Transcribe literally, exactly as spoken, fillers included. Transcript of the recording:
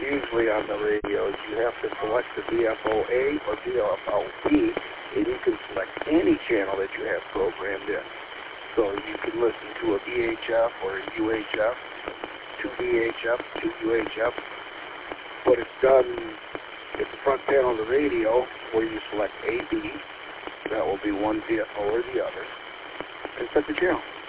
usually on the radios, you have to select the V F O A or V F O P, and you can select any channel that you have programmed in. So you can listen to a V H F or a U H F, two V H F, two U H F, but it's done at the front panel of the radio where you select A B, that will be one V F O or the other, and set the channel.